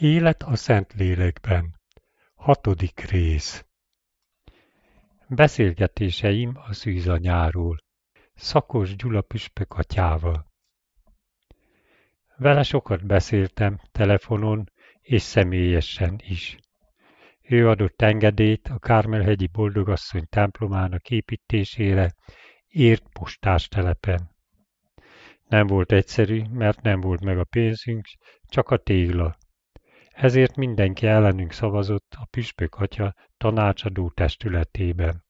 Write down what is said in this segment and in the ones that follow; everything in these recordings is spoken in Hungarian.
Élet a Szentlélekben. 6. rész. Beszélgetéseim a szűzanyáról. Szakos Gyula püspök atyával. Vele sokat beszéltem telefonon és személyesen is. Ő adott engedélyt a Kármel-hegyi Boldogasszony templomának építésére Ért postástelepen. Nem volt egyszerű, mert nem volt meg a pénzünk, csak a tégla. Ezért mindenki ellenünk szavazott a püspök atya tanácsadó testületében.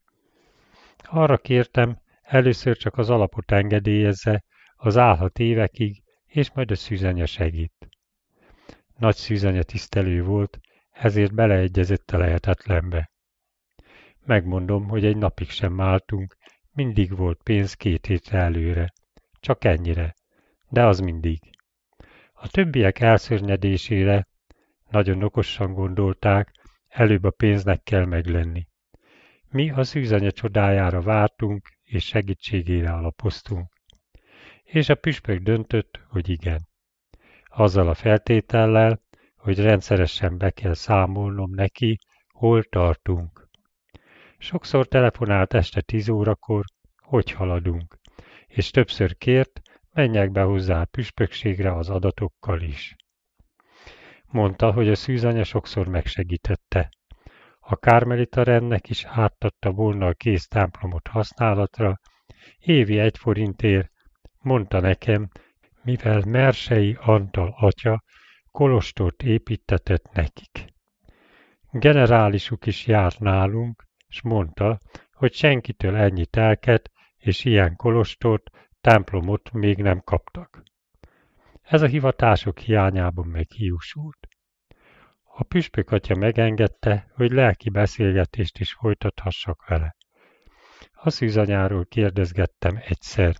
Arra kértem, először csak az alapot engedélyezze, az állhat évekig, és majd a szűzanya segít. Nagy szűzanya tisztelő volt, ezért beleegyezett a lehetetlenbe. Megmondom, hogy egy napig sem álltunk, mindig volt pénz 2 hétre előre. Csak ennyire, de az mindig. A többiek elszörnyedésére nagyon okosan gondolták, előbb a pénznek kell meglenni. Mi a szűzanya csodájára vártunk, és segítségére alapoztunk. És a püspök döntött, hogy igen. Azzal a feltétellel, hogy rendszeresen be kell számolnom neki, hol tartunk. Sokszor telefonált este 10 órakor, hogy haladunk, és többször kért, menjek be hozzá a püspökségre az adatokkal is. Mondta, hogy a szűzanya sokszor megsegítette. A kármelita rendnek is átadta volna a kész templomot használatra, évi 1 forintért, mondta nekem, mivel Mersei Antal atya kolostort építtetett nekik. Generálisuk is járt nálunk, s mondta, hogy senkitől ennyi telket és ilyen kolostort, templomot még nem kaptak. Ez a hivatások hiányában meghiúsult. A püspök atya megengedte, hogy lelki beszélgetést is folytathassak vele. A szűzanyáról kérdezgettem egyszer.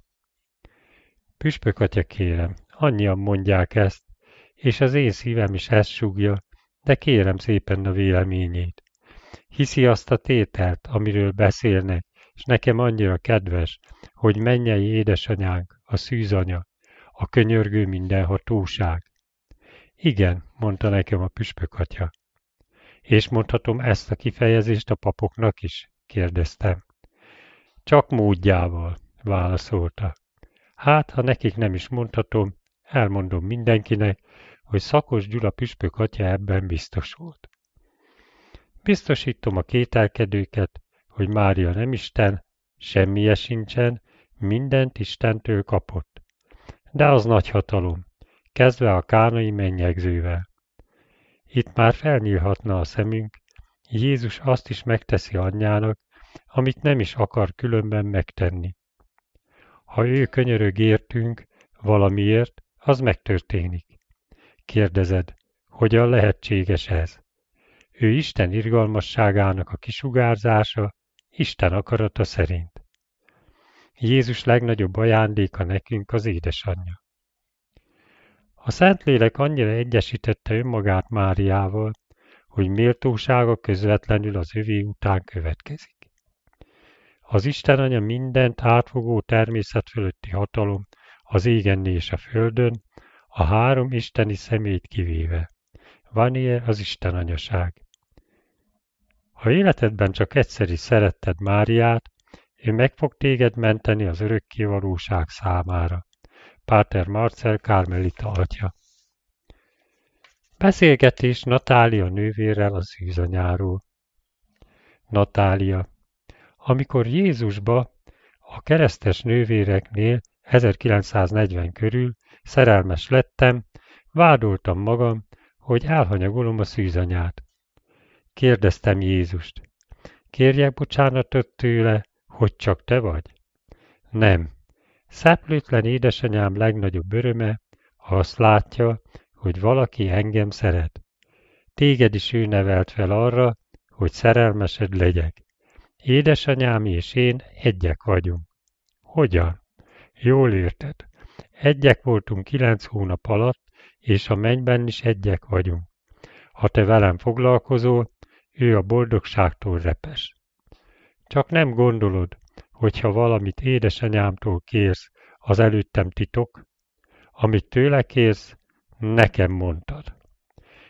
Püspök atya, kérem, annyian mondják ezt, és az én szívem is ezt súgja, de kérem szépen a véleményét. Hiszi azt a tételt, amiről beszélnek, és nekem annyira kedves, hogy mennyei édesanyánk, a szűzanya, a könyörgő mindenhatóság. Igen, mondta nekem a püspök atya. És mondhatom ezt a kifejezést a papoknak is? Kérdeztem. Csak módjával, válaszolta. Hát, ha nekik nem is mondhatom, elmondom mindenkinek, hogy Szakos Gyula püspök atya ebben biztos volt. Biztosítom a kételkedőket, hogy Mária nem Isten, semmije sincsen, mindent Istentől kapott. De az nagy hatalom, kezdve a kánai mennyegzővel. Itt már felnyílhatna a szemünk, Jézus azt is megteszi anyjának, amit nem is akar különben megtenni. Ha ő könyörög értünk valamiért, az megtörténik. Kérdezed, hogyan lehetséges ez? Ő Isten irgalmasságának a kisugárzása, Isten akarata szerint. Jézus legnagyobb ajándéka nekünk az édesanyja. A Szentlélek annyira egyesítette önmagát Máriával, hogy méltósága közvetlenül az övé után következik. Az Istenanya mindent átfogó természet fölötti hatalom az égen és a földön, a 3 isteni személyt kivéve. Van ilyen az Istenanyaság. Ha életedben csak egyszer is szeretted Máriát, ő meg fog téged menteni az örökkévalóság számára. Páter Marcel Kármelita atya. Beszélgetés Natália nővérrel a szűzanyáról. Natália. Amikor Jézusba a keresztes nővéreknél 1940 körül szerelmes lettem, vádoltam magam, hogy elhanyagolom a szűzanyát. Kérdeztem Jézust. Kérjek bocsánatot tőle, hogy csak te vagy? Nem. Szeplőtlen édesanyám legnagyobb öröme, ha azt látja, hogy valaki engem szeret. Téged is ő nevelt fel arra, hogy szerelmesed legyek. Édesanyám és én egyek vagyunk. Hogyan? Jól érted. Egyek voltunk 9 hónap alatt, és a mennyben is egyek vagyunk. Ha te velem foglalkozol, ő a boldogságtól repes. Csak nem gondolod, hogyha valamit édesanyámtól kérsz, az előttem titok? Amit tőle kérsz, nekem mondtad.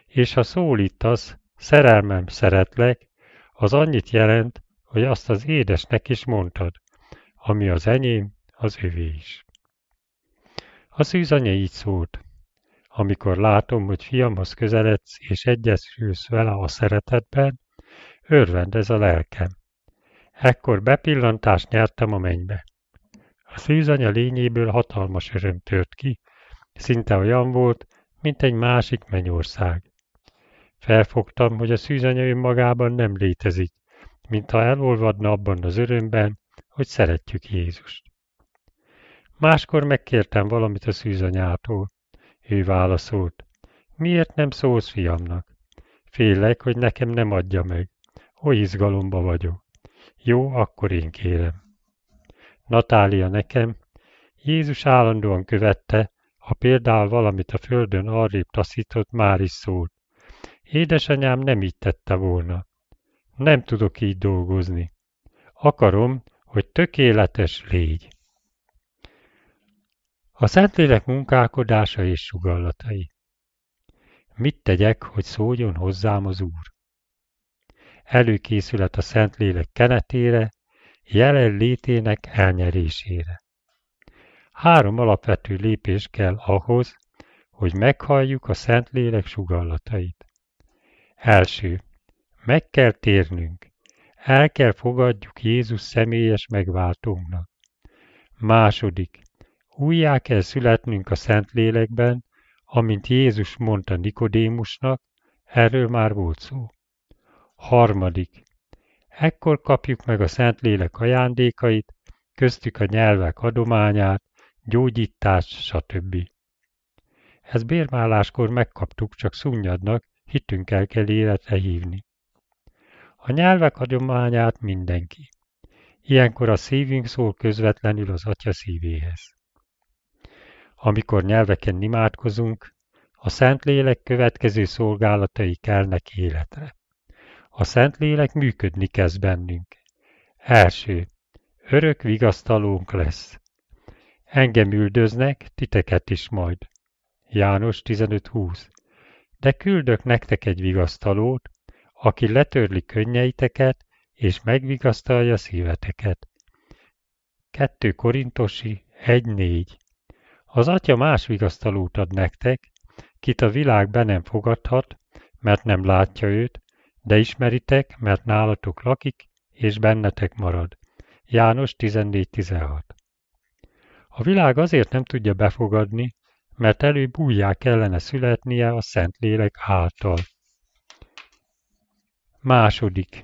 És ha szólítasz, szerelmem, szeretlek, az annyit jelent, hogy azt az édesnek is mondtad, ami az enyém, az övé is. A szűzanya így szólt: amikor látom, hogy fiamhoz közeledsz és egyesülsz vele a szeretetben, örvendez a lelkem. Ekkor bepillantást nyertem a mennybe. A szűzanya lényéből hatalmas öröm tört ki, szinte olyan volt, mint egy másik mennyország. Felfogtam, hogy a szűzanya önmagában nem létezik, mintha elolvadna abban az örömben, hogy szeretjük Jézust. Máskor megkértem valamit a szűzanyától. Ő válaszolt: miért nem szólsz fiamnak? Félek, hogy nekem nem adja meg. Oly izgalomba vagyok. Jó, akkor én kérem. Natália nekem: Jézus állandóan követte, ha például valamit a földön arrébb taszított, már is szólt. Édesanyám nem így tette volna. Nem tudok így dolgozni. Akarom, hogy tökéletes légy. A Szentlélek munkálkodása és sugallatai. Mit tegyek, hogy szóljon hozzám az Úr? Előkészület a Szentlélek kenetére, jelenlétének elnyerésére. 3 alapvető lépés kell ahhoz, hogy meghalljuk a Szentlélek sugallatait. Első, meg kell térnünk. El kell fogadjuk Jézus személyes megváltónknak. Második, újjá kell születnünk a Szentlélekben, amint Jézus mondta Nikodémusnak, erről már volt szó. Harmadik, ekkor kapjuk meg a Szentlélek ajándékait, köztük a nyelvek adományát, gyógyítást, stb. Ezt bérmáláskor megkaptuk, csak szunnyadnak, hitünkkel kell életre hívni. A nyelvek adományát mindenki. Ilyenkor a szívünk szól közvetlenül az Atya szívéhez. Amikor nyelveken imádkozunk, a Szentlélek következő szolgálatai kelnek életre. A Szentlélek működni kezd bennünk. Első, örök vigasztalónk lesz. Engem üldöznek, titeket is majd. János 15:20. De küldök nektek egy vigasztalót, aki letörli könnyeiteket, és megvigasztalja szíveteket. 2 Korintusi 1:4. Az Atya más vigasztalót ad nektek, kit a világ be nem fogadhat, mert nem látja őt, de ismeritek, mert nálatok lakik, és bennetek marad. János 14:16. A világ azért nem tudja befogadni, mert előbb újjá kellene születnie a Szentlélek által. Második.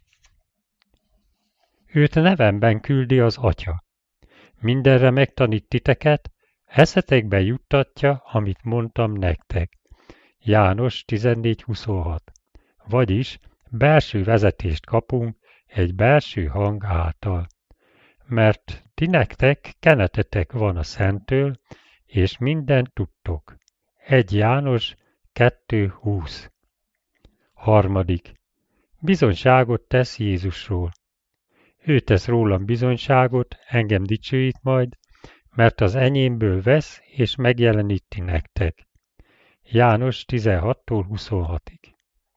Őt nevemben küldi az Atya. Mindenre megtanít titeket, eszetekbe juttatja, amit mondtam nektek. János 14:26. Vagyis belső vezetést kapunk egy belső hang által. Mert ti nektek kenetetek van a Szenttől, és mindent tudtok. 1 János 2:20. Harmadik. Bizonyságot tesz Jézusról. Ő tesz rólam bizonyságot, engem dicsőít majd, mert az enyémből vesz és megjeleníti nektek. János 16-26.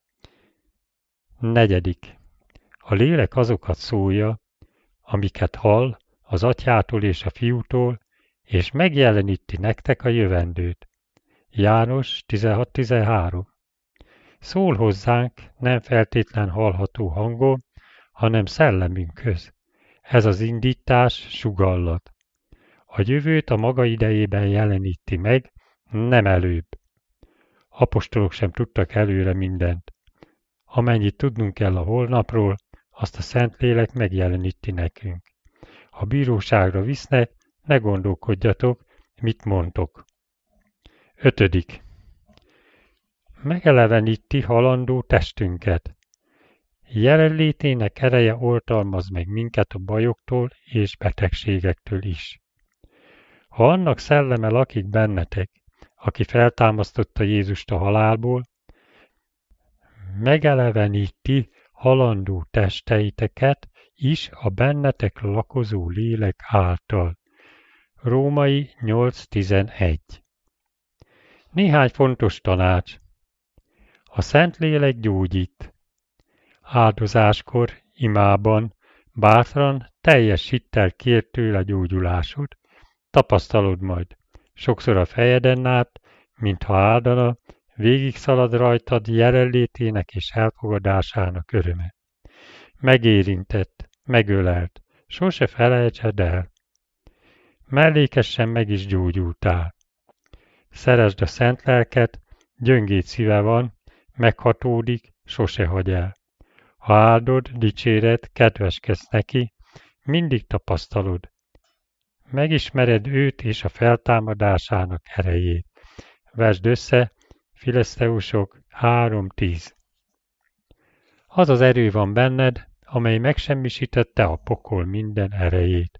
Negyedik. A lélek azokat szólja, amiket hall az Atyától és a Fiútól, és megjeleníti nektek a jövendőt. János 16-13. Szól hozzánk nem feltétlen hallható hangon, hanem szellemünkhöz. Ez az indítás sugallat. A jövőt a maga idejében jeleníti meg, nem előbb. Apostolok sem tudtak előre mindent. Amennyit tudnunk kell a holnapról, azt a Szentlélek megjeleníti nekünk. Ha bíróságra visznek, ne gondolkodjatok, mit mondtok. 5. Megeleveníti halandó testünket. Jelenlétének ereje oltalmaz meg minket a bajoktól és betegségektől is. Ha annak szelleme lakik bennetek, aki feltámasztotta Jézust a halálból, megeleveníti halandó testeiteket is a bennetek lakozó lélek által. Római 8:11. Néhány fontos tanács. A Szentlélek gyógyít. Áldozáskor, imában, bátran, teljes hittel kér tőle gyógyulásod. Tapasztalod majd. Sokszor a fejeden át, mintha áldana, végig szalad rajtad jelenlétének és elfogadásának öröme. Megérintett, megölelt, sose felejtsed el. Mellékesen meg is gyógyultál. Szeresd a szent lelket, gyöngéd szíve van, meghatódik, sose hagy el. Ha áldod, dicséred, kedveskedsz neki, mindig tapasztalod. Megismered őt és a feltámadásának erejét. Vesd össze, Fileszteusok 3:10. Az az erő van benned, amely megsemmisítette a pokol minden erejét.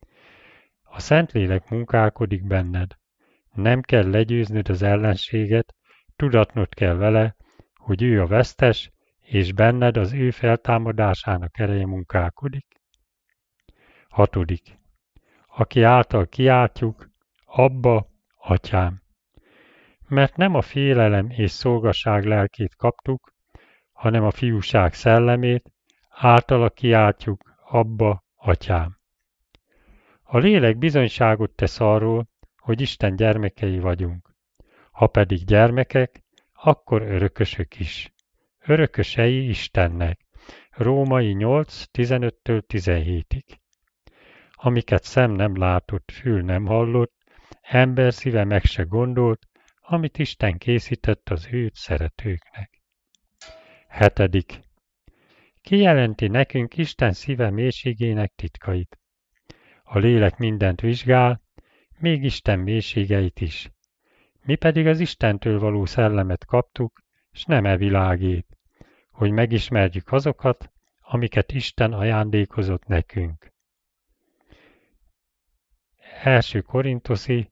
A Szentlélek munkálkodik benned. Nem kell legyőznöd az ellenséget, tudatnod kell vele, hogy ő a vesztes, és benned az ő feltámadásának ereje munkálkodik. 6. Aki által kiáltjuk, Abba, Atyám. Mert nem a félelem és szolgaság lelkét kaptuk, hanem a fiúság szellemét, általa kiáltjuk, Abba, Atyám. A lélek bizonyságot tesz arról, hogy Isten gyermekei vagyunk. Ha pedig gyermekek, akkor örökösök is. Örökösei Istennek. Római 8:15-17. Amiket szem nem látott, fül nem hallott, ember szíve meg se gondolt, amit Isten készített az őt szeretőknek. 7. Kijelenti nekünk Isten szíve mélységének titkait. A lélek mindent vizsgál, még Isten mélységeit is. Mi pedig az Istentől való szellemet kaptuk, s nem e világét, hogy megismerjük azokat, amiket Isten ajándékozott nekünk. 1. Korintoszi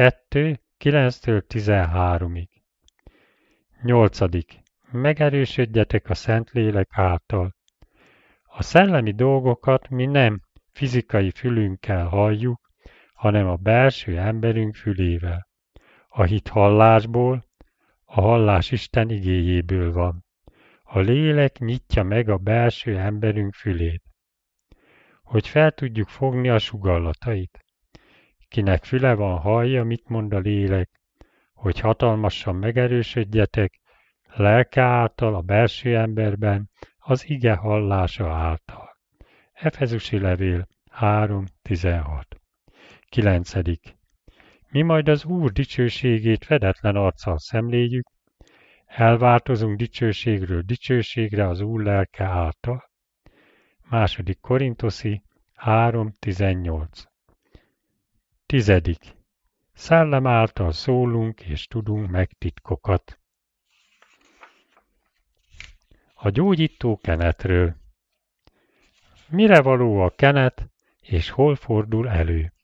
2:9-13. 8. Megerősödjetek a Szentlélek által. A szellemi dolgokat mi nem fizikai fülünkkel halljuk, hanem a belső emberünk fülével. A hit hallásból, a hallás Isten igéjéből van. A lélek nyitja meg a belső emberünk fülét, hogy fel tudjuk fogni a sugallatait. Kinek füle van, hallja, mit mond a lélek, hogy hatalmasan megerősödjetek, lelke által a belső emberben, az ige hallása által. Efezusi levél 3:16. 9. Mi majd az Úr dicsőségét fedetlen arccal szemléljük, elváltozunk dicsőségről dicsőségre az Úr lelke által. 2. Korintoszi 3:18. 10. Szellem által szólunk és tudunk meg titkokat. A gyógyító kenetről. Mire való a kenet, és hol fordul elő?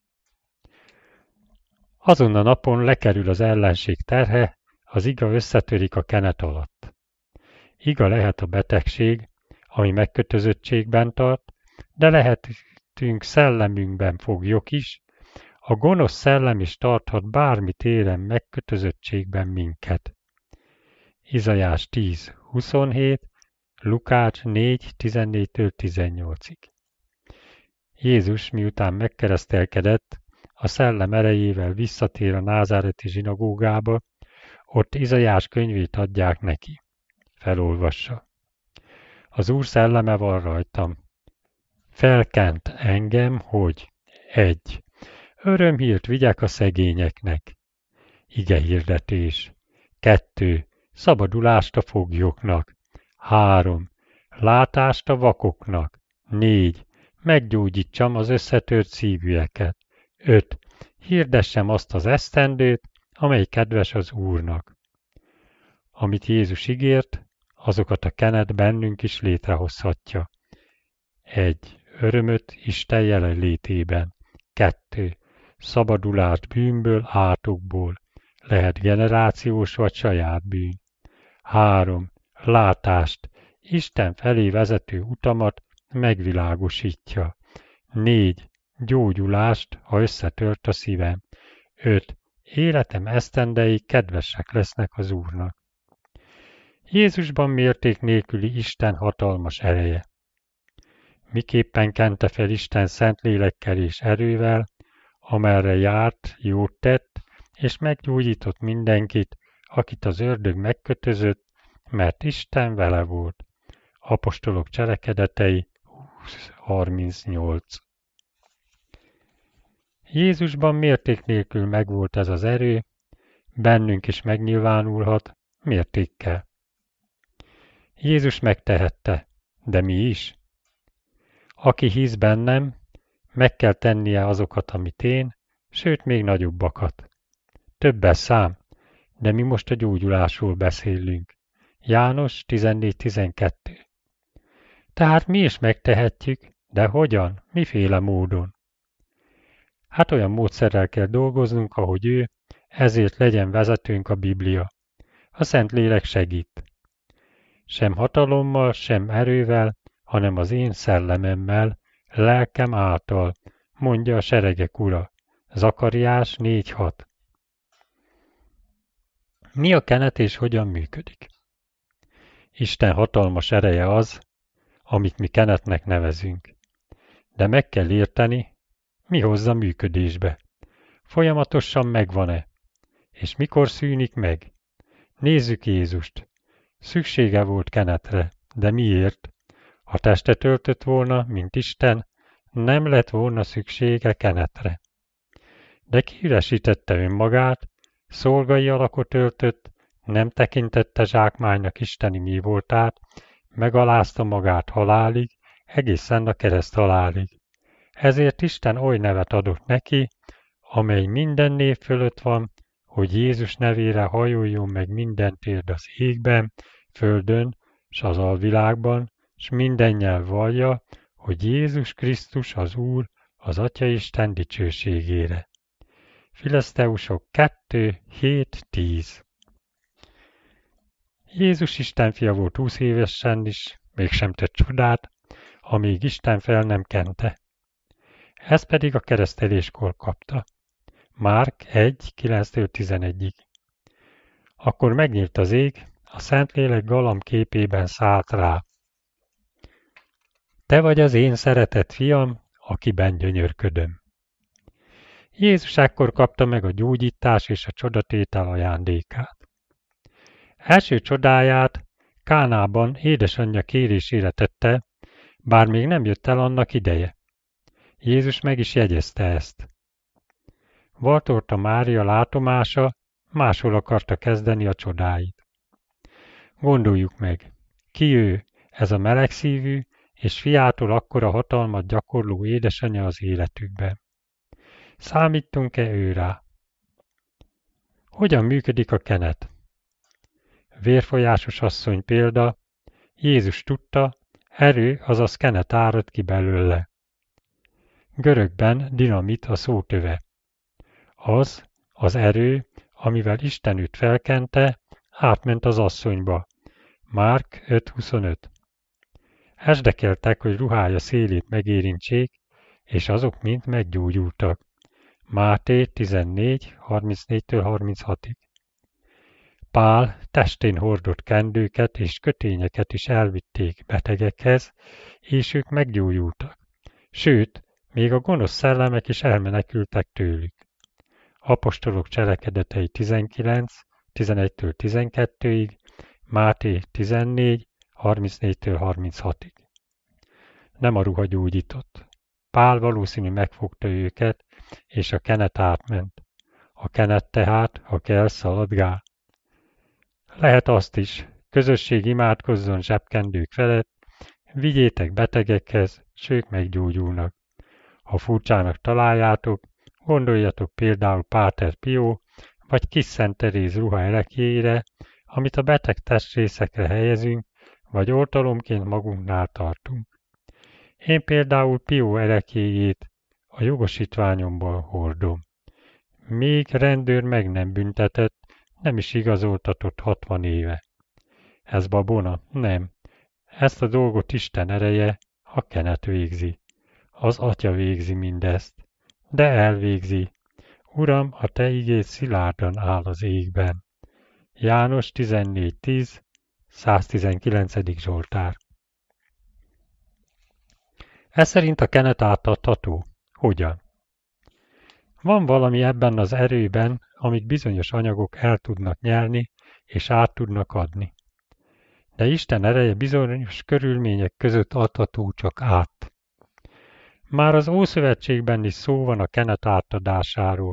Azon a napon lekerül az ellenség terhe, az iga összetörik a kenet alatt. Iga lehet a betegség, ami megkötözöttségben tart, de lehetünk szellemünkben foglyok is, a gonosz szellem is tarthat bármi téren megkötözöttségben minket. Izaiás 10:27, Lukács 4:14-18. Jézus miután megkeresztelkedett, a szellem erejével visszatér a názáreti zsinagógába, ott Izaiás könyvét adják neki. Felolvassa. Az Úr szelleme van rajtam. Felkent engem, hogy 1. Örömhírt vigyek a szegényeknek. Igehirdetés. 2. Szabadulást a foglyoknak. 3. Látást a vakoknak. 4. Meggyógyítsam az összetört szívűeket. 5. Hirdessem azt az esztendőt, amely kedves az Úrnak. Amit Jézus ígért, azokat a kenet bennünk is létrehozhatja. 1. Örömöt Isten jelenlétében. 2. Szabadulást bűnből, átokból. Lehet generációs vagy saját bűn. 3. Látást. Isten felé vezető utamat megvilágosítja. 4. Gyógyulást, ha összetört a szívem. 5. Életem esztendei kedvesek lesznek az Úrnak. Jézusban mérték nélküli Isten hatalmas ereje. Miképpen kente fel Isten Szentlélekkel és erővel, amerre járt, jót tett, és meggyógyított mindenkit, akit az ördög megkötözött, mert Isten vele volt. Apostolok cselekedetei 20:38. Jézusban mérték nélkül megvolt ez az erő, bennünk is megnyilvánulhat mértékkel. Jézus megtehette, de mi is? Aki hisz bennem, meg kell tennie azokat, amit én, sőt még nagyobbakat. Többes szám, de mi most a gyógyulásról beszélünk. János 14:12. Tehát mi is megtehetjük, de hogyan, miféle módon? Hát olyan módszerrel kell dolgoznunk, ahogy ő, ezért legyen vezetőnk a Biblia. A Szentlélek segít. Sem hatalommal, sem erővel, hanem az én szellememmel, lelkem által, mondja a seregek ura. Zakariás 4:6. Mi a kenet és hogyan működik? Isten hatalmas ereje az, amit mi kenetnek nevezünk. De meg kell érteni, mi hozza működésbe. Folyamatosan megvan-e? És mikor szűnik meg? Nézzük Jézust. Szüksége volt kenetre, de miért? Ha testet öltött volna, mint Isten, nem lett volna szüksége kenetre. De kiüresítette önmagát, szolgai alakot öltött, nem tekintette zsákmánynak isteni mi voltát, megalázta magát halálig, egészen a kereszt halálig. Ezért Isten oly nevet adott neki, amely minden név fölött van, hogy Jézus nevére hajoljon meg minden térd az égben, földön, s az alvilágban, s minden nyelv vallja, hogy Jézus Krisztus az Úr, az Atyaisten dicsőségére. Fileszteusok 2:7-10. Jézus Isten fia volt 20 évesen is, mégsem tett csodát, amíg Isten fel nem kente. Ez pedig a kereszteléskor kapta. Márk 1:9-11. Akkor megnyílt az ég, a Szentlélek galamb képében szállt rá. Te vagy az én szeretett fiam, akiben gyönyörködöm. Jézus ekkor kapta meg a gyógyítás és a csodatétel ajándékát. Első csodáját Kánában édesanyja kérésére tette, bár még nem jött el annak ideje. Jézus meg is jegyezte ezt. Valtorta Mária látomása máshol akarta kezdeni a csodáit. Gondoljuk meg, ki ő, ez a melegszívű és fiától akkora hatalmat gyakorló édesanyja az életükben. Számítunk-e ő rá? Hogyan működik a kenet? Vérfolyásos asszony példa, Jézus tudta, erő, azaz kenet árad ki belőle. Görögben dinamit a szótöve. Az erő, amivel Isten őt felkente, átment az asszonyba. Márk 5:25. Esdekeltek, hogy ruhája szélét megérintsék, és azok mind meggyógyultak. Máté 14:34-36. Pál testén hordott kendőket és kötényeket is elvitték betegekhez, és ők meggyógyultak. Sőt, még a gonosz szellemek is elmenekültek tőlük. Apostolok cselekedetei 19, 11-12-ig, Máté 14, 34-36-ig. Nem a ruha gyógyított. Pál valószínű megfogta őket, és a kenet átment. A kenet tehát, ha kell, szaladgál. Lehet azt is, közösség imádkozzon zsebkendők felett, vigyétek betegekhez, s ők meggyógyulnak. Ha furcsának találjátok, gondoljatok például Páter Pió, vagy Kis Szent Teréz ruha erekjéire, amit a beteg testrészekre helyezünk, vagy oltalomként magunknál tartunk. Én például Pió erekjéjét a jogosítványomból hordom. Még rendőr meg nem büntetett, nem is igazoltatott 60 éve. Ez babona? Nem. Ezt a dolgot Isten ereje, a kenet végzi. Az Atya végzi mindezt. De elvégzi. Uram, a te igéd szilárdan áll az égben. János 14:10, 119. Zsoltár. Eszerint a kenet átadható. Hogyan? Van valami ebben az erőben, amit bizonyos anyagok el tudnak nyelni és át tudnak adni. De Isten ereje bizonyos körülmények között adható csak át. Már az Ószövetségben is szó van a kenet átadásáról.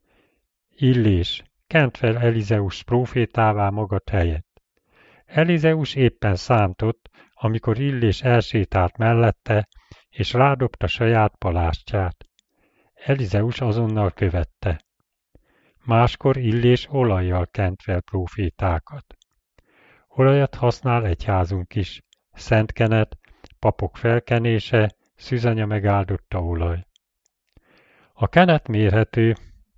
Illés, kent fel Elizeus prófétává magad helyett. Elizeus éppen szántott, amikor Illés elsétált mellette, és rádobta saját palástját. Elizeus azonnal követte. Máskor Illés olajjal kent fel prófétákat. Olajat használ egyházunk is, szent kenet, papok felkenése, szűzanya megáldotta olaj. A kenet mérhető.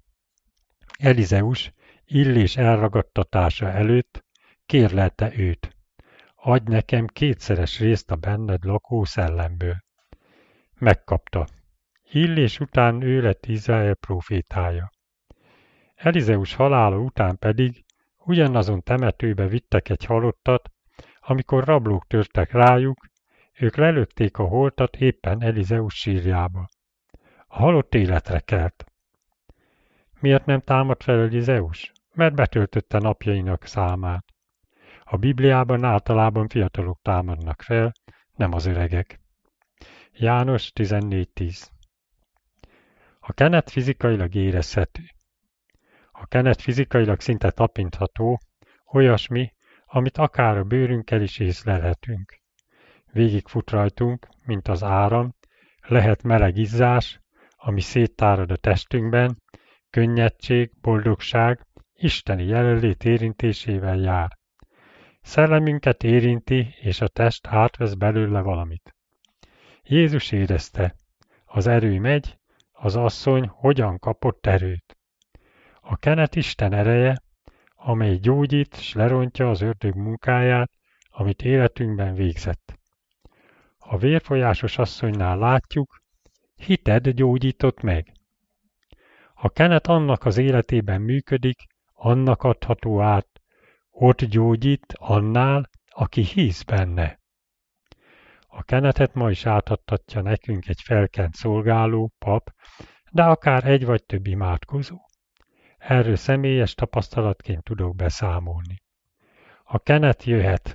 Elizeus Illés elragadtatása előtt kérlelte őt: adj nekem kétszeres részt a benned lakó szellemből. Megkapta. Illés után ő lett Izrael prófétája. Elizeus halála után pedig ugyanazon temetőbe vittek egy halottat, amikor rablók törtek rájuk, ők lelökték a holtat éppen Elizeus sírjába. A halott életre kelt. Miért nem támad fel Elizeus? Mert betöltötte napjainak számát. A Bibliában általában fiatalok támadnak fel, nem az öregek. János 14.10. A kenet fizikailag érezhető. A kenet fizikailag szinte tapintható, olyasmi, amit akár a bőrünkkel is észlelhetünk. Végigfut rajtunk, mint az áram, lehet meleg izzás, ami széttárad a testünkben, könnyedség, boldogság, isteni jelenlét érintésével jár. Szellemünket érinti, és a test átvesz belőle valamit. Jézus érezte, az erő megy, az asszony hogyan kapott erőt. A kenet Isten ereje, amely gyógyít s lerontja az ördög munkáját, amit életünkben végzett. A vérfolyásos asszonynál látjuk, hited gyógyított meg. A kenet annak az életében működik, annak adható át, ott gyógyít annál, aki hisz benne. A kenetet ma is átadtatja nekünk egy felkent szolgáló, pap, de akár egy vagy több imádkozó. Erről személyes tapasztalatként tudok beszámolni. A kenet jöhet.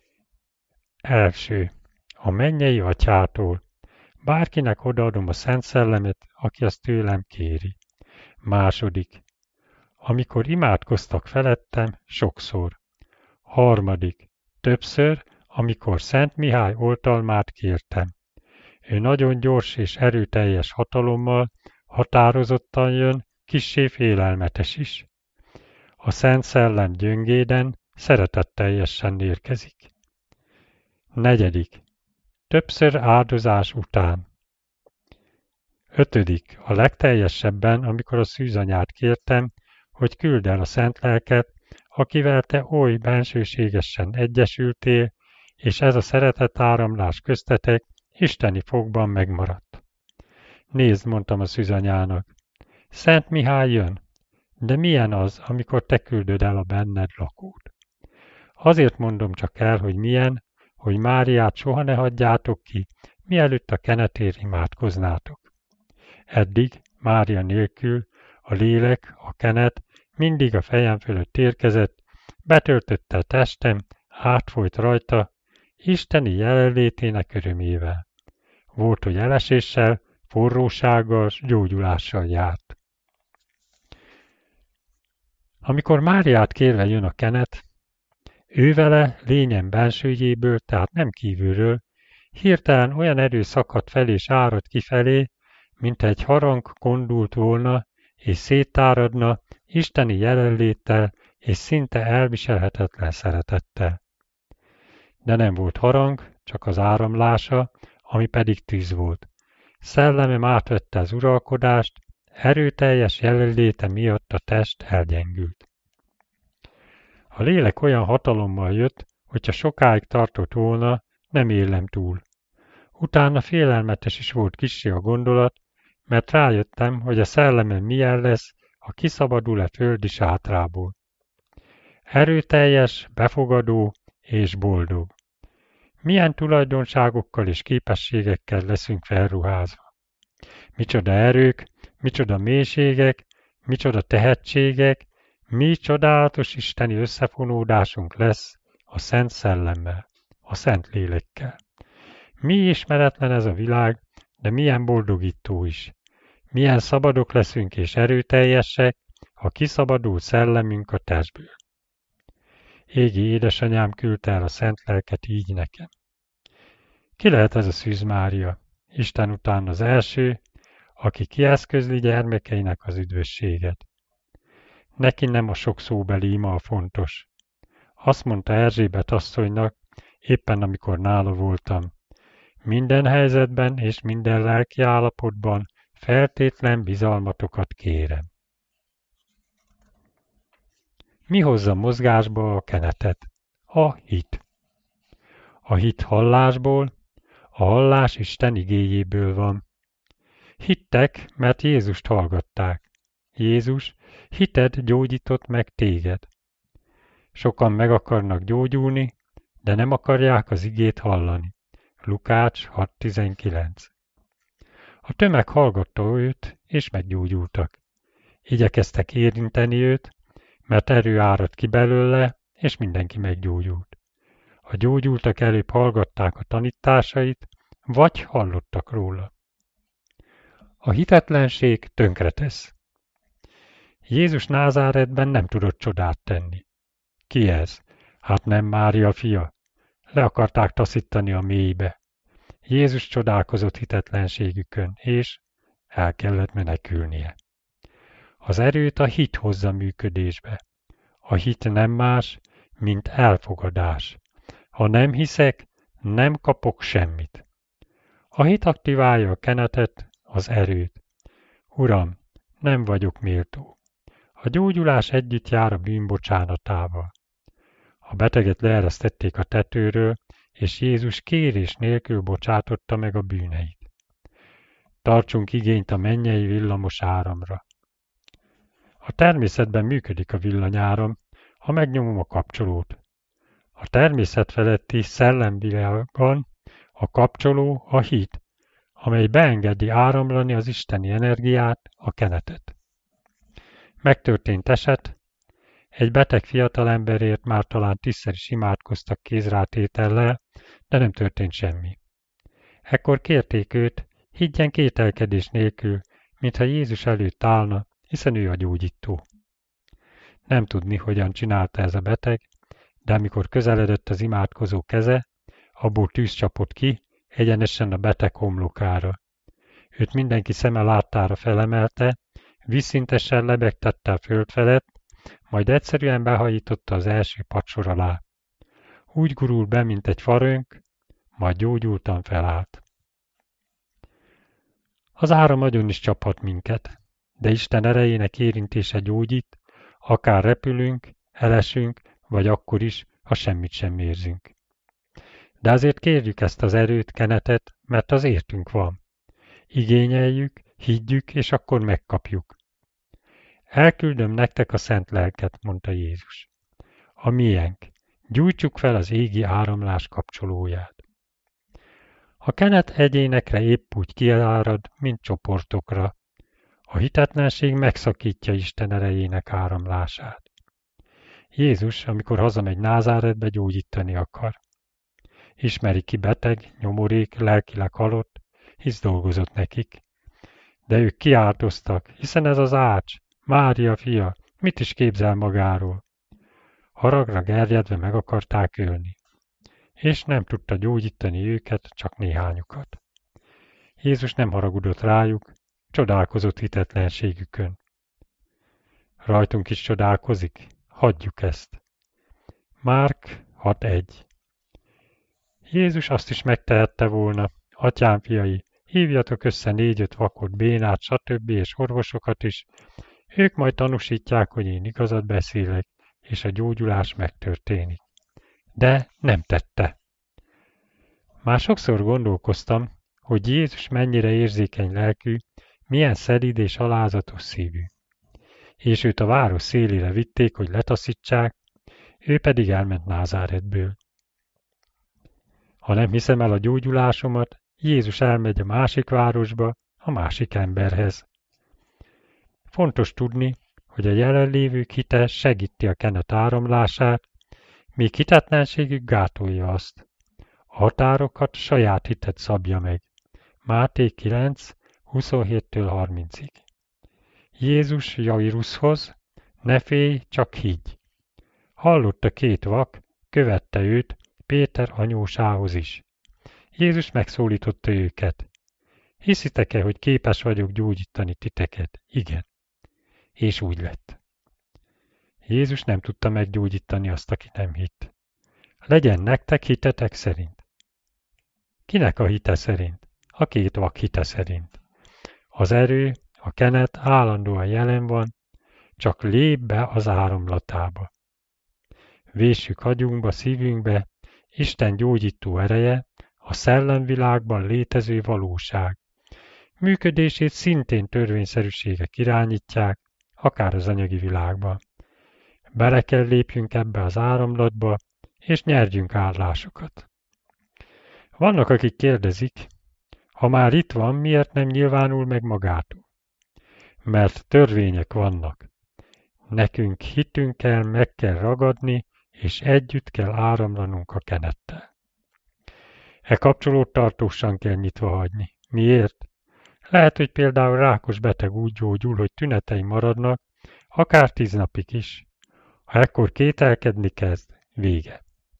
Első. A mennyei atyától. Bárkinek odaadom a Szent Szellemet, aki azt tőlem kéri. Második. Amikor imádkoztak felettem, sokszor. Harmadik. Többször, amikor Szent Mihály oltalmát kértem. Ő nagyon gyors és erőteljes hatalommal, határozottan jön, kissé félelmetes is. A Szent Szellem gyöngéden, szeretetteljesen érkezik. Negyedik. Többször áldozás után. Ötödik. A legteljesebben, amikor a szűzanyát kértem, hogy küld el a Szent Lelket, akivel te oly bensőségesen egyesültél, és ez a szeretetáramlás köztetek isteni fogban megmaradt. Nézd, mondtam a szűzanyának, Szent Mihály jön, de milyen az, amikor te küldöd el a benned lakót? Azért mondom csak el, hogy milyen, hogy Máriát soha ne hagyjátok ki, mielőtt a kenetért imádkoznátok. Eddig, Mária nélkül, a lélek, a kenet mindig a fejem fölött érkezett, betöltötte a testem, átfolyt rajta, isteni jelenlétének örömével. Volt, hogy eleséssel, forrósággal, gyógyulással járt. Amikor Máriát kérve jön a kenet, ővele lényem bensőjéből, tehát nem kívülről, hirtelen olyan erő szakadt fel és árad kifelé, mint egy harang kondult volna, és széttáradna isteni jelenléttel és szinte elviselhetetlen szeretettel. De nem volt harang, csak az áramlása, ami pedig tűz volt. Szellemem átvette az uralkodást, erőteljes jelenléte miatt a test elgyengült. A lélek olyan hatalommal jött, hogyha sokáig tartott volna, nem élem túl. Utána félelmetes is volt kissé a gondolat, mert rájöttem, hogy a szellemem milyen lesz, ha kiszabadul-e földi sátrából. Erőteljes, befogadó és boldog. Milyen tulajdonságokkal és képességekkel leszünk felruházva. Micsoda erők, micsoda mélységek, micsoda tehetségek, mi csodálatos isteni összefonódásunk lesz a Szent Szellemmel, a Szent Lélekkel. Mi ismeretlen ez a világ, de milyen boldogító is. Milyen szabadok leszünk és erőteljesek, ha kiszabadult szellemünk a testből. Égi édesanyám küldte el a Szent Lelket így nekem. Ki lehet ez a Szűz Mária? Isten után az első, aki kieszközli gyermekeinek az üdvösséget. Neki nem a sok szóbeli ima a fontos. Azt mondta Erzsébet asszonynak, éppen amikor nála voltam. Minden helyzetben és minden lelki állapotban feltétlen bizalmatokat kérem. Mi hozza mozgásba a kenetet? A hit. A hit hallásból, a hallás Isten igéjéből van. Hittek, mert Jézust hallgatták. Jézus, hited gyógyított meg téged. Sokan meg akarnak gyógyulni, de nem akarják az igét hallani. Lukács 6.19. A tömeg hallgatta őt, és meggyógyultak. Igyekeztek érinteni őt, mert erő áradt ki belőle, és mindenki meggyógyult. A gyógyultak előbb hallgatták a tanításait, vagy hallottak róla. A hitetlenség tönkretesz. Jézus Názáretben nem tudott csodát tenni. Ki ez? Hát nem Mária fia. Le akarták taszítani a mélybe. Jézus csodálkozott hitetlenségükön, és el kellett menekülnie. Az erőt a hit hozza működésbe. A hit nem más, mint elfogadás. Ha nem hiszek, nem kapok semmit. A hit aktiválja a kenetet, az erőt. Uram, nem vagyok méltó. A gyógyulás együtt jár a bűn bocsánatával. A beteget leeresztették a tetőről, és Jézus kérés nélkül bocsátotta meg a bűneit. Tartsunk igényt a mennyei villamos áramra. A természetben működik a villanyáram, ha megnyomom a kapcsolót. A természet feletti szellemvilágban a kapcsoló a hit, amely beengedi áramlani az isteni energiát, a kenetet. Megtörtént eset, egy beteg fiatalemberért már talán 10-szer is imádkoztak kézrátétellel, de nem történt semmi. Ekkor kérték őt, higgyen kételkedés nélkül, mintha Jézus előtt állna, hiszen ő a gyógyító. Nem tudni, hogyan csinálta ez a beteg, de amikor közeledett az imádkozó keze, abból tűz csapott ki, egyenesen a beteg homlokára. Őt mindenki szeme láttára felemelte, vízszintesen lebegtette a föld felett, majd egyszerűen behajította az első padsor alá. Úgy gurul be, mint egy farönk, majd gyógyultan felállt. Az áram agyon is csaphat minket, de Isten erejének érintése gyógyít, akár repülünk, elesünk, vagy akkor is, ha semmit sem érzünk. De azért kérjük ezt az erőt, kenetet, mert az értünk van. Igényeljük, higgyük, és akkor megkapjuk. Elküldöm nektek a Szent Lelket, mondta Jézus. A miénk. Gyújtsuk fel az égi áramlás kapcsolóját. A kenet egyénekre épp úgy kiárad, mint csoportokra. A hitetlenség megszakítja Isten erejének áramlását. Jézus, amikor hazamegy Názáretbe, gyógyítani akar. Ismeri ki beteg, nyomorék, lelkileg halott, hisz dolgozott nekik. De ők kiáltoztak, hiszen ez az ács, Mária fia, mit is képzel magáról? Haragra gerjedve meg akarták ölni. És nem tudta gyógyítani őket, csak néhányukat. Jézus nem haragudott rájuk, csodálkozott hitetlenségükön. Rajtunk is csodálkozik? Hagyjuk ezt. Márk 6.1. Jézus azt is megtehette volna, atyám fiai, hívjatok össze 4-5 vakot, bénát, stb. És orvosokat is, ők majd tanúsítják, hogy én igazat beszélek, és a gyógyulás megtörténik. De nem tette. Már sokszor gondolkoztam, hogy Jézus mennyire érzékeny lelkű, milyen szelíd és alázatos szívű. És őt a város szélére vitték, hogy letaszítsák, ő pedig elment Názáretből. Ha nem hiszem el a gyógyulásomat, Jézus elmegy a másik városba, a másik emberhez. Fontos tudni, hogy a jelenlévők hite segíti a kenet áramlását, míg hitetlenségük gátolja azt. A határokat saját hited szabja meg. Máté 9, 27-től 30-ig. Jézus Jairushoz: ne félj, csak higgy. Hallotta két vak, követte őt, Péter anyósához is. Jézus megszólította őket: hiszitek-e, hogy képes vagyok gyógyítani titeket? Igen. És úgy lett. Jézus nem tudta meggyógyítani azt, aki nem hitt. Legyen nektek hitetek szerint. Kinek a hite szerint? A két vak hite szerint. Az erő, a kenet állandóan jelen van, csak lép be az áramlatába. Véssük agyunkba, szívünkbe Isten gyógyító ereje, a szellemvilágban létező valóság. Működését szintén törvényszerűségek irányítják, akár az anyagi világban. Bele kell lépjünk ebbe az áramlatba, és nyerjünk állásokat. Vannak, akik kérdezik, ha már itt van, miért nem nyilvánul meg magától? Mert törvények vannak. Nekünk hitünkkel meg kell ragadni, és együtt kell áramlanunk a kenettel. E kapcsolót tartósan kell nyitva hagyni. Miért? Lehet, hogy például rákos beteg úgy gyógyul, hogy tünetei maradnak, akár 10 napig is. Ha ekkor kételkedni kezd, vége.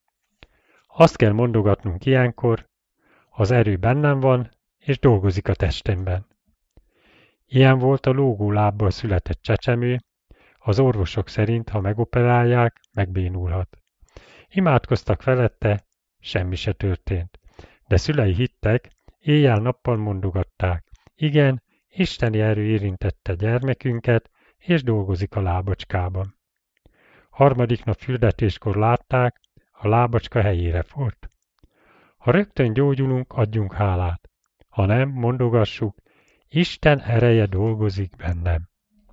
Azt kell mondogatnunk ilyenkor, az erő bennem van, és dolgozik a testemben. Ilyen volt a lógó lábbal született csecsemő, az orvosok szerint, ha megoperálják, megbénulhat. Imádkoztak felette, semmi se történt. De szülei hittek, éjjel-nappal mondogatták: igen, isteni erő érintette gyermekünket, és dolgozik a lábacskában. Harmadik nap fürdetéskor látták, a lábacska helyére forrt. Ha rögtön gyógyulunk, adjunk hálát. Ha nem, mondogassuk: Isten ereje dolgozik bennem.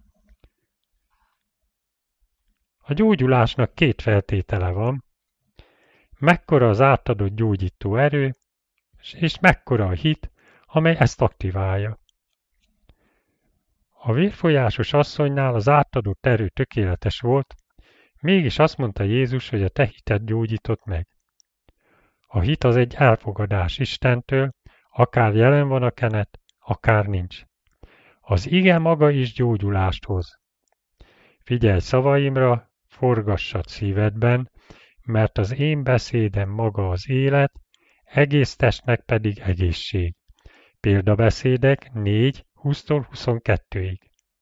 A gyógyulásnak 2 feltétele van: mekkora az átadott gyógyító erő, és mekkora a hit, amely ezt aktiválja. A vérfolyásos asszonynál az átadott erő tökéletes volt, mégis azt mondta Jézus, hogy a te hited gyógyított meg. A hit az egy elfogadás Istentől, akár jelen van a kenet, akár nincs. Az ige maga is gyógyulást hoz. Figyelj szavaimra, forgassad szívedben, mert az én beszédem maga az élet, egész testnek pedig egészség. Példabeszédek 4, 20-tól 22-ig.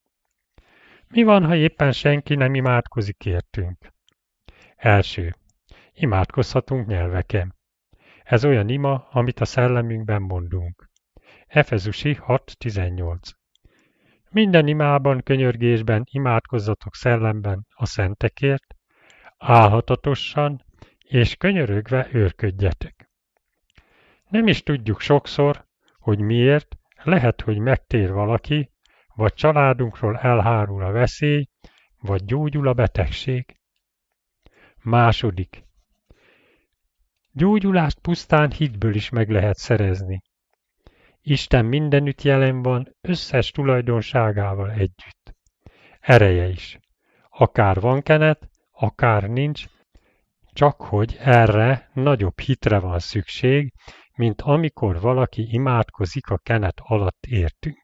Mi van, ha éppen senki nem imádkozik értünk? Első. Imádkozhatunk nyelveken. Ez olyan ima, amit a szellemünkben mondunk. Efezusi 6.18. Minden imában, könyörgésben imádkozzatok szellemben a szentekért, álhatatosan és könyörögve őrködjetek. Nem is tudjuk sokszor, hogy miért, lehet, hogy megtér valaki, vagy családunkról elhárul a veszély, vagy gyógyul a betegség. Második. Gyógyulást pusztán hitből is meg lehet szerezni. Isten mindenütt jelen van, összes tulajdonságával együtt. Ereje is. Akár van kenet, akár nincs, csak hogy erre nagyobb hitre van szükség, mint amikor valaki imádkozik a kenet alatt értünk.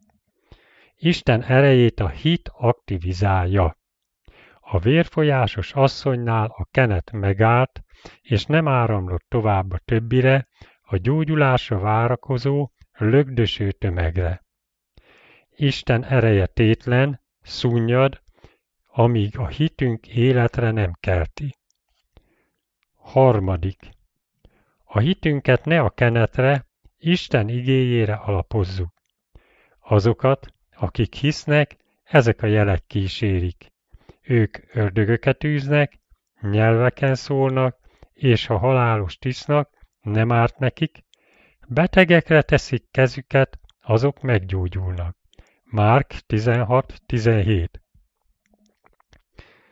Isten erejét a hit aktivizálja. A vérfolyásos asszonynál a kenet megállt, és nem áramlott tovább a többire, a gyógyulásra várakozó, lögdöső tömegre. Isten ereje tétlen, szunnyad, amíg a hitünk életre nem kelti. Harmadik. A hitünket ne a kenetre, Isten igéjére alapozzuk. Azokat, akik hisznek, ezek a jelek kísérik. Ők ördögöket űznek, nyelveken szólnak, és ha halálost isznak, nem árt nekik, betegekre teszik kezüket, azok meggyógyulnak. Márk 16.17.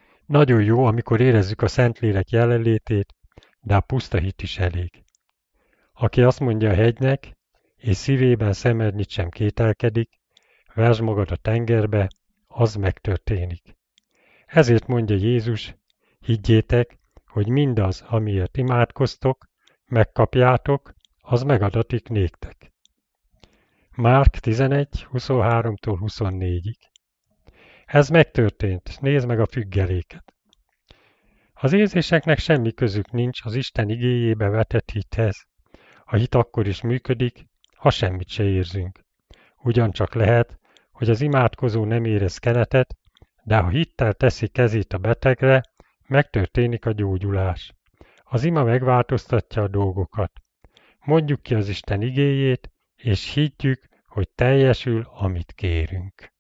Nagyon jó, amikor érezzük a Szentlélek jelenlétét, de a puszta hit is elég. Aki azt mondja a hegynek, és szívében szemednyit sem kételkedik, vesd magad a tengerbe, az megtörténik. Ezért mondja Jézus, higgyétek, hogy mindaz, amiért imádkoztok, megkapjátok, az megadatik néktek. Márk 11, 23-tól 24-ig. Ez megtörtént, nézd meg a függeléket. Az érzéseknek semmi közük nincs az Isten igéjébe vetett hithez. A hit akkor is működik, ha semmit se érzünk. Ugyancsak lehet, hogy az imádkozó nem érez kenetet, de ha hittel teszi kezét a betegre, megtörténik a gyógyulás. Az ima megváltoztatja a dolgokat. Mondjuk ki az Isten igéjét, és higgyük, hogy teljesül, amit kérünk.